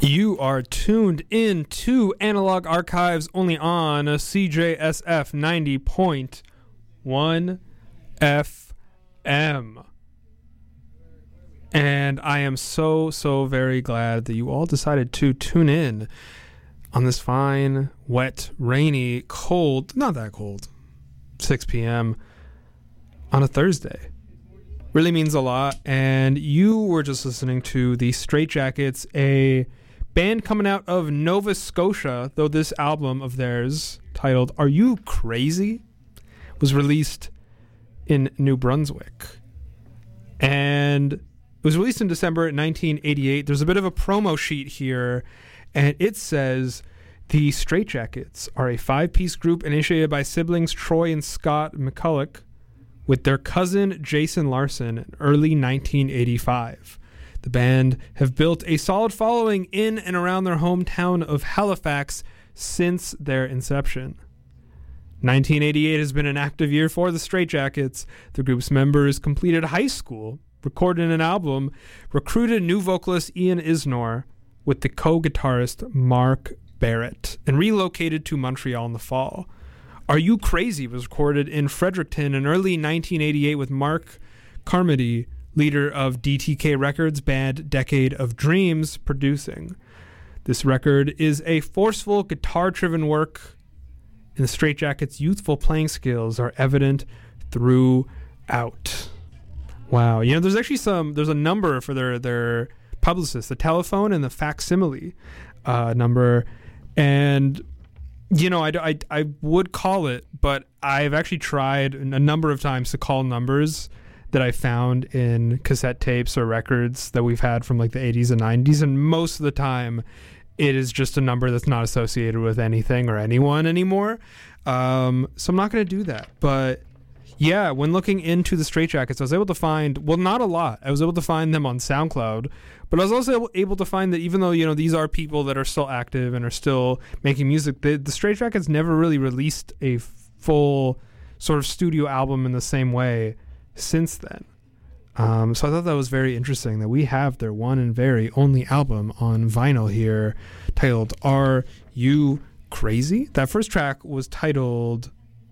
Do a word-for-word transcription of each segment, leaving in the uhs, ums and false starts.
You are tuned in to Analog Archives only on C J S F ninety point one F M. And I am so, so very glad that you all decided to tune in on this fine, wet, rainy, cold, not that cold, six p.m. on a Thursday. Really means a lot. And you were just listening to the Straitjackets, a band coming out of Nova Scotia, though this album of theirs, titled Are You Crazy?, was released in New Brunswick. And it was released in December nineteen eighty-eight. There's a bit of a promo sheet here, and it says, the Straitjackets are a five-piece group initiated by siblings Troy and Scott McCulloch with their cousin Jason Larson in early nineteen eighty-five. The band have built a solid following in and around their hometown of Halifax since their inception. nineteen eighty-eight has been an active year for the Straitjackets. The group's members completed high school, recorded an album, recruited new vocalist Ian Isnor with the co-guitarist Mark Barrett, and relocated to Montreal in the fall. Are You Crazy was recorded in Fredericton in early nineteen eighty-eight with Mark Carmody, leader of D T K Records band Decade of Dreams, producing. This record is a forceful, guitar-driven work, and the Straitjackets' youthful playing skills are evident throughout. Wow. You know, there's actually some, there's a number for their, their publicists, the telephone and the facsimile uh, number, and you know, I, I, I would call it, but I've actually tried a number of times to call numbers that I found in cassette tapes or records that we've had from like the eighties and nineties, and most of the time it is just a number that's not associated with anything or anyone anymore. Um, so I'm not going to do that. But yeah, when looking into the Straitjackets, I was able to find, well, not a lot. I was able to find them on SoundCloud, but I was also able, able to find that even though, you know, these are people that are still active and are still making music, the, the Straitjackets never really released a full sort of studio album in the same way since then. Um, so I thought that was very interesting that we have their one and very only album on vinyl here, titled Are You Crazy? That first track was titled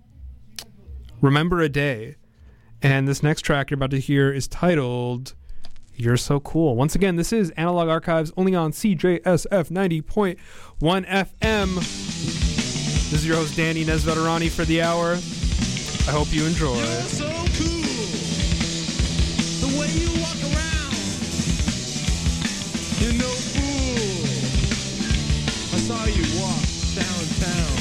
Remember a Day, and this next track you're about to hear is titled You're So Cool. Once again, this is Analog Archives only on C J S F ninety point one F M. This is your host Danny Nesveterani for the hour. I hope you enjoy. You're so cool. The way you walk around, you're no fool. I saw you walk downtown.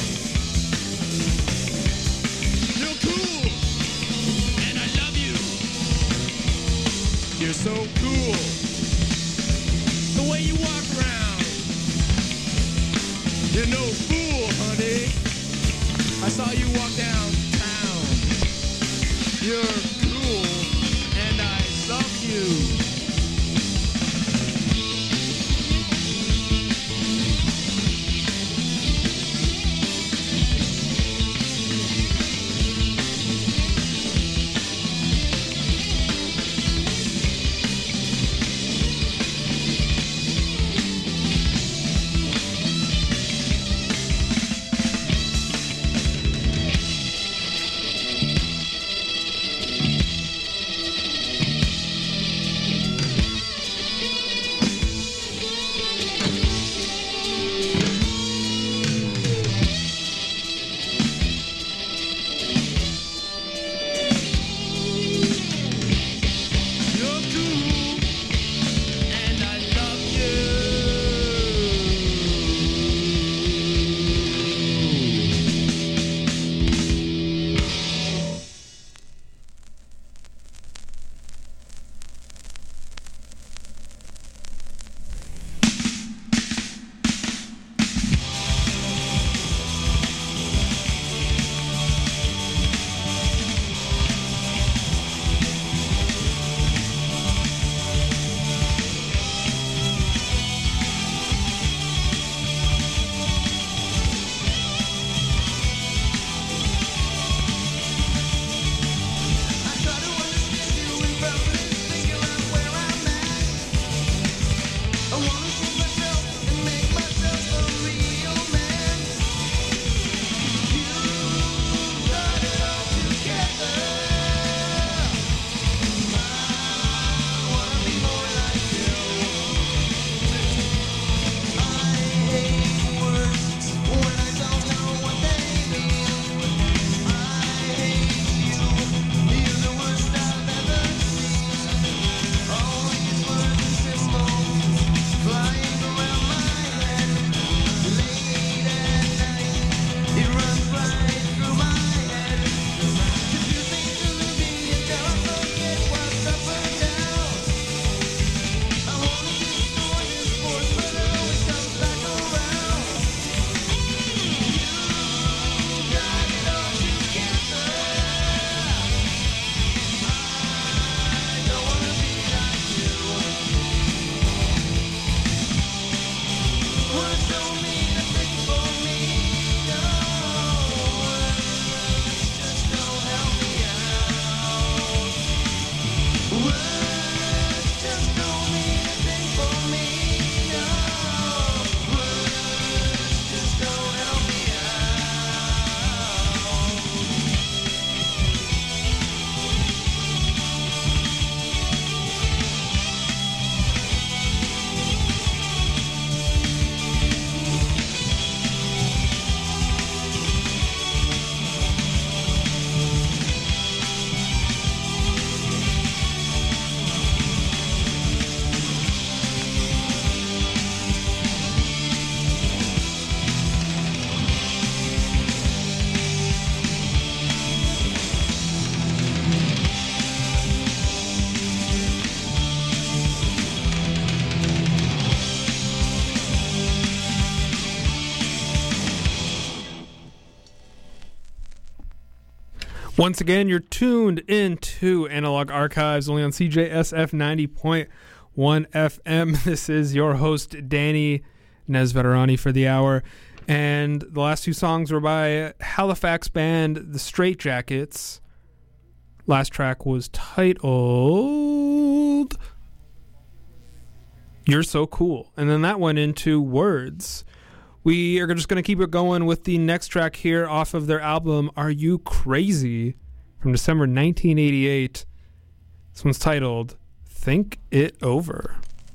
You're cool, and I love you. You're so cool. The way you walk around, you're no fool, honey. I saw you walk downtown. You're cool, and I love you. Once again, you're tuned into Analog Archives, only on C J S F ninety point one F M. This is your host, Danny Nesveterani, for the hour. And the last two songs were by Halifax band The Straight Jackets. Last track was titled You're So Cool. And then that went into Words. We are just going to keep it going with the next track here off of their album, Are You Crazy? From December nineteen eighty-eight. This one's titled Think It Over.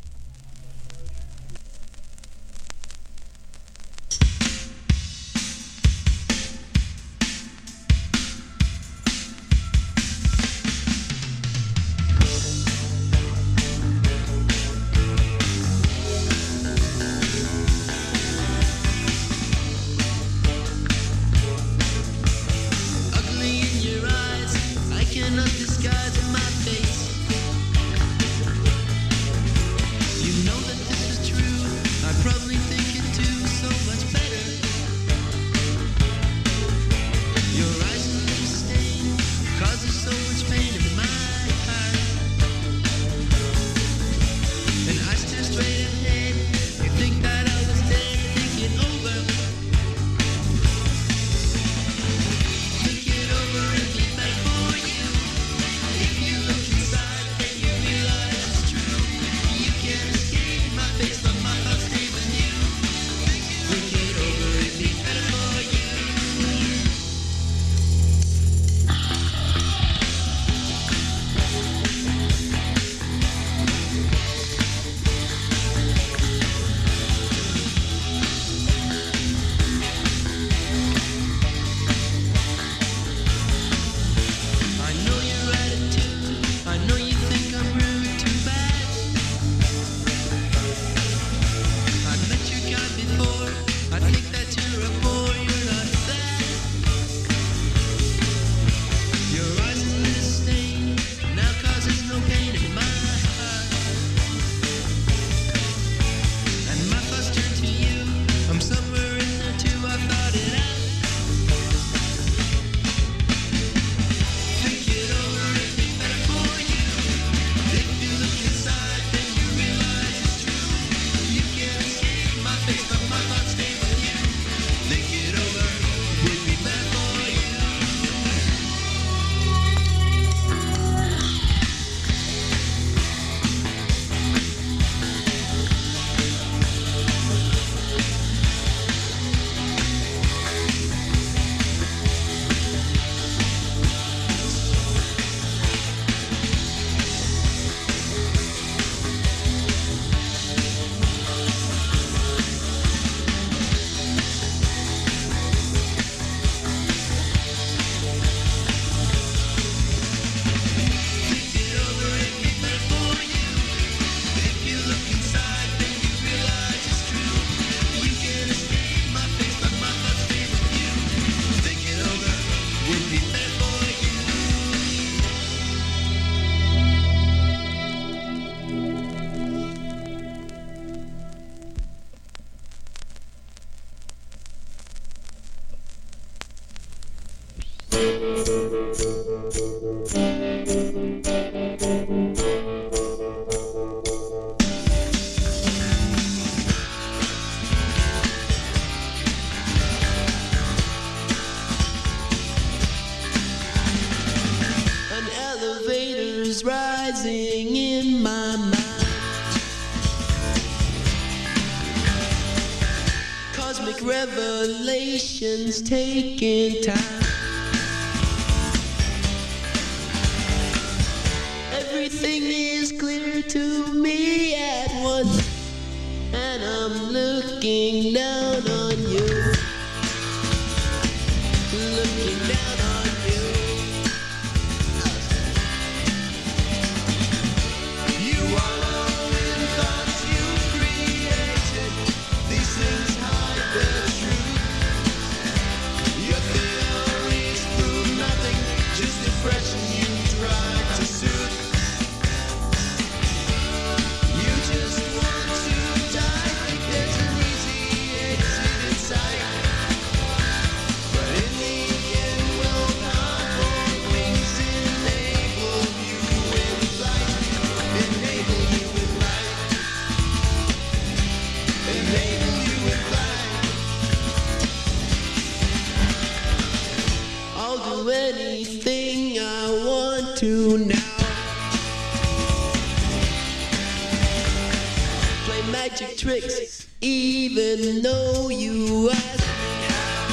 Rising in my mind, cosmic revelations taking time. Everything is clear to me at once, and I'm looking down on you, looking down on you. But in the end, we'll come. to now. Play magic tricks, even though you ask me how.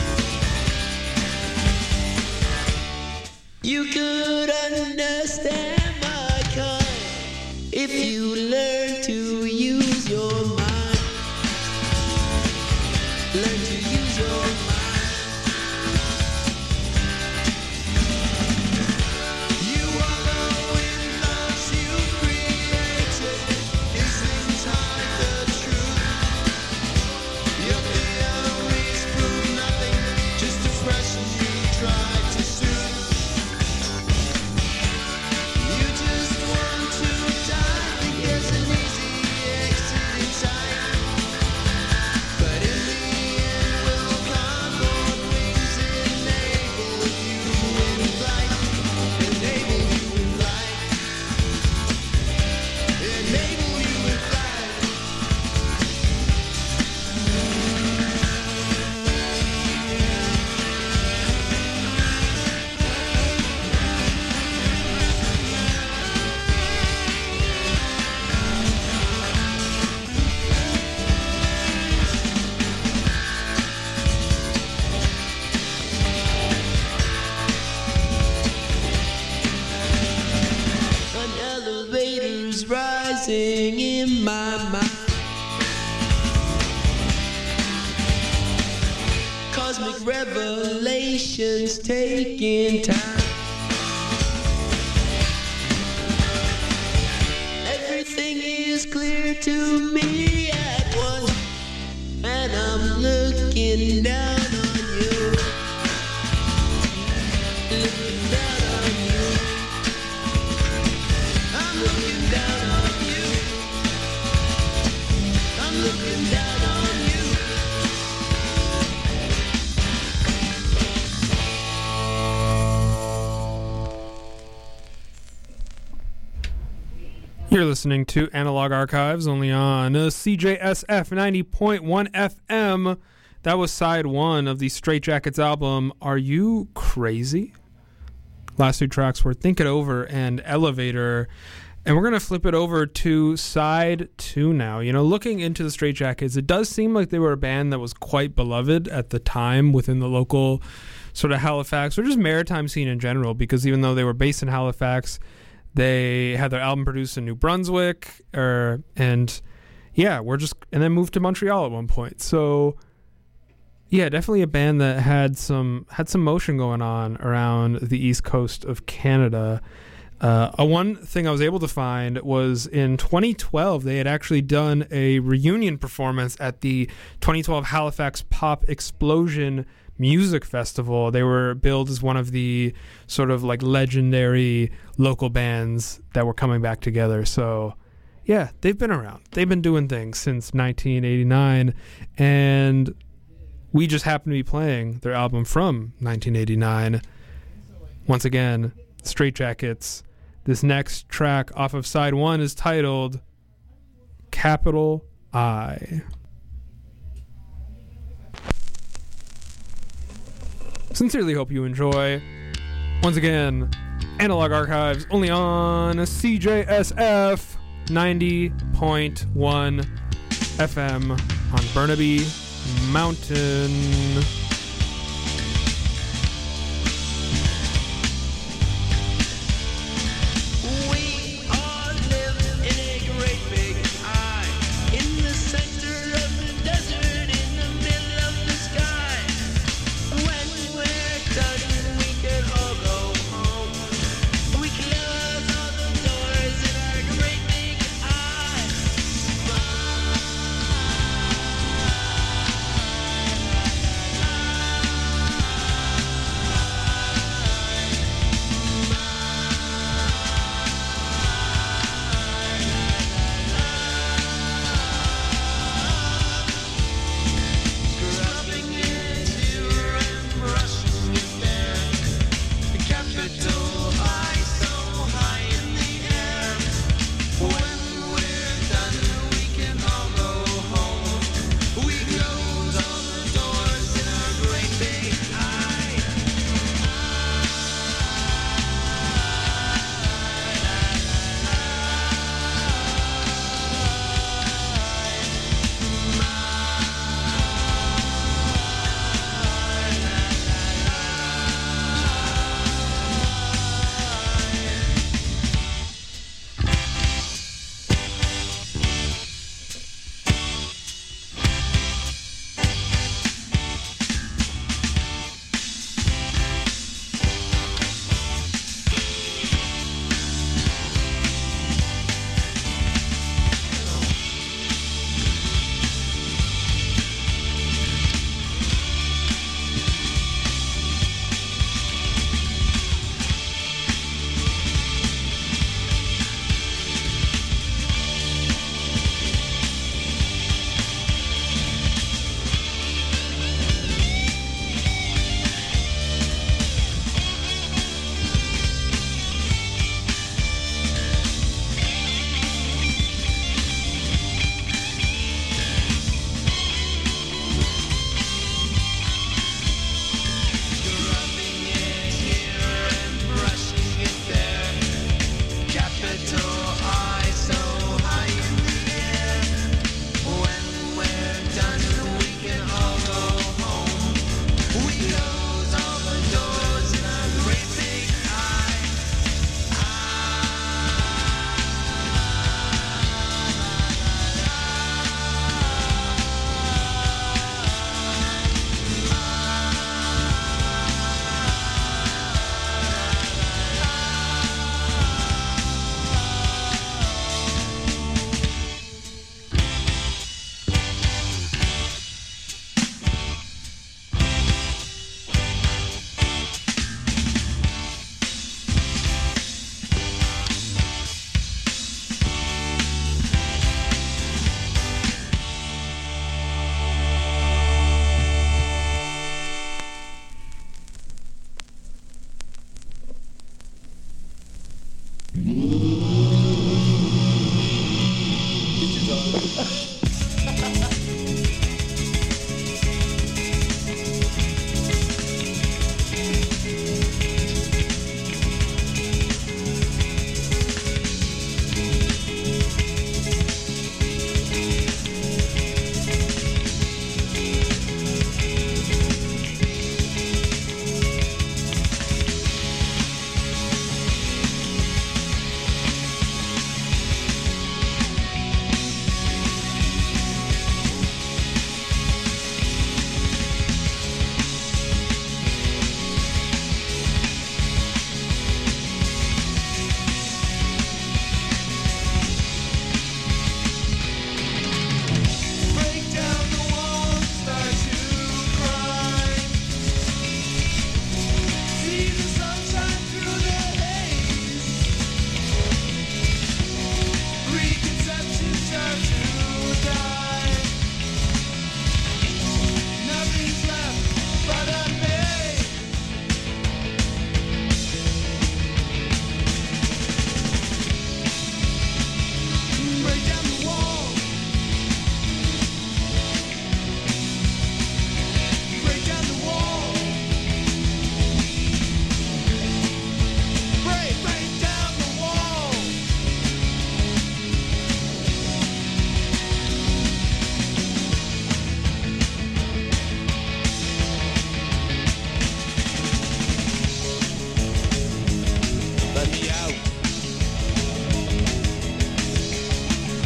You could understand my kind if you learn to use your mind. Learn to use your mind. You wallow in thoughts you created. These things hide the truth. Your theories prove nothing, just depression you try to soothe. You just want to die, think there's an easy exit inside. But in the end, will cardboard wings enable you in flight? Enable you in flight. Enable you in flight. An elevator's rising in my mind. Cosmic revelations taking time. Everything is clear to me at once, and I'm looking down on you. Looking down on you. I'm looking down on you. I'm looking down on you. You're listening to Analog Archives only on uh, C J S F ninety point one F M. That was side one of the Straight Jackets album, Are You Crazy? Last two tracks were Think It Over and Elevator. And we're going to flip it over to side two now. You know, looking into the Straight Jackets, it does seem like they were a band that was quite beloved at the time within the local sort of Halifax or just maritime scene in general, because even though they were based in Halifax, they had their album produced in New Brunswick, or and yeah, we're just and then moved to Montreal at one point. So yeah, definitely a band that had some had some motion going on around the east coast of Canada. Uh, a one thing I was able to find was in twenty twelve, they had actually done a reunion performance at the twenty twelve Halifax Pop Explosion Music Festival. They were billed as one of the sort of like legendary local bands that were coming back together. So yeah, they've been around. They've been doing things since nineteen eighty-nine, and we just happen to be playing their album from nineteen eighty-nine. Once again, Straight Jackets. This next track off of side one is titled Capital I. Sincerely hope you enjoy. Once again, Analog Archives only on C J S F ninety point one F M on Burnaby Mountain.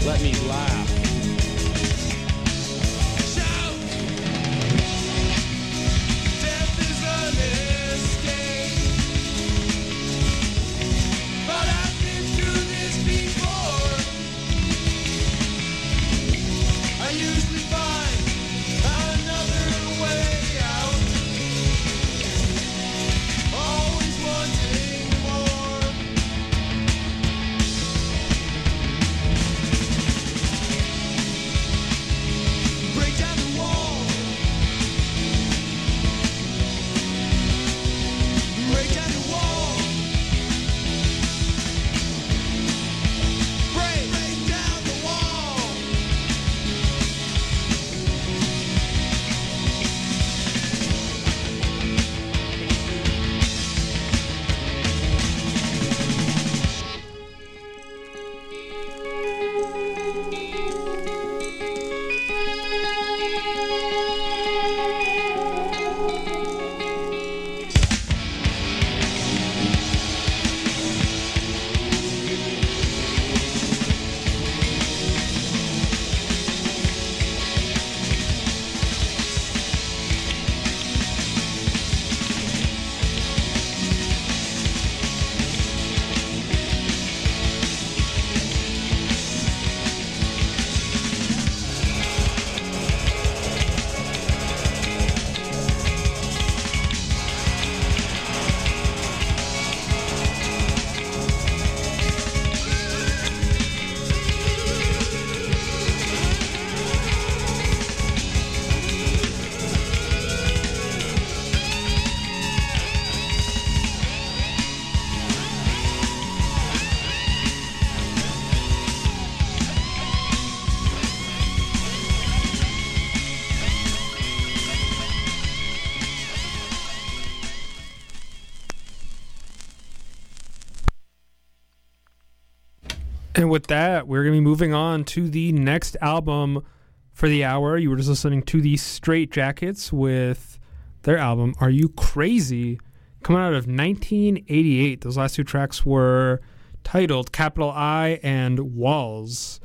let me laugh. Shout! Death is an escape. But I've been through this before. I usually find another way out. Always wanting more. Break down the wall. Break down the wall. Break, break down the wall. And with that, we're going to be moving on to the next album for the hour. You were just listening to the Straight Jackets with their album, Are You Crazy? Coming out of nineteen eighty-eight. Those last two tracks were titled Capital I and Walls.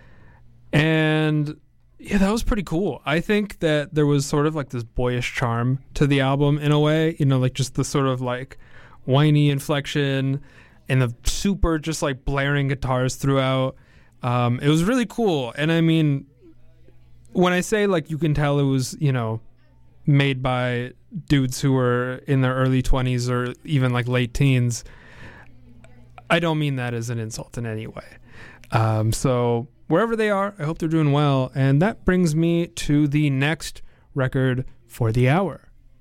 And yeah, that was pretty cool. I think that there was sort of like this boyish charm to the album in a way, you know, like just the sort of like whiny inflection and the super just like blaring guitars throughout. Um, it was really cool. And I mean, when I say like you can tell it was, you know, made by dudes who were in their early twenties or even like late teens, I don't mean that as an insult in any way. Um, so wherever they are, I hope they're doing well. And that brings me to the next record for the hour.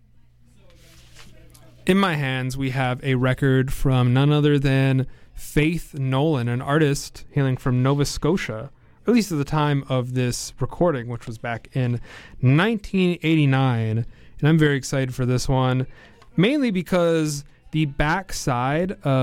In my hands, we have a record from none other than Faith Nolan, an artist hailing from Nova Scotia, at least at the time of this recording, which was back in nineteen eighty-nine. And I'm very excited for this one, mainly because the backside of